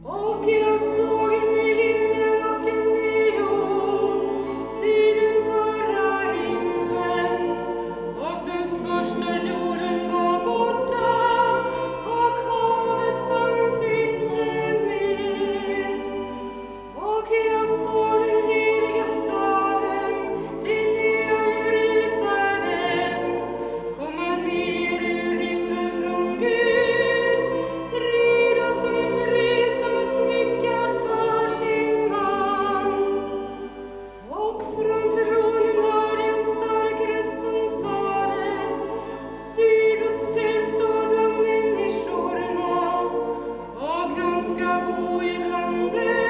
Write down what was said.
Och jag såg en ny himmel och en ny jord, ty den förra himlen och den första jorden var borta, och havet fanns inte mer. Och jag såg den heliga staden, det nya Jerusalem, komma ner ur himlen från Gud, redo som en brud som är smyckad för sin man. Och från tronen hörde jag en stark röst som sade: Se, Guds tält står bland människorna, och han ska bo ibland dem.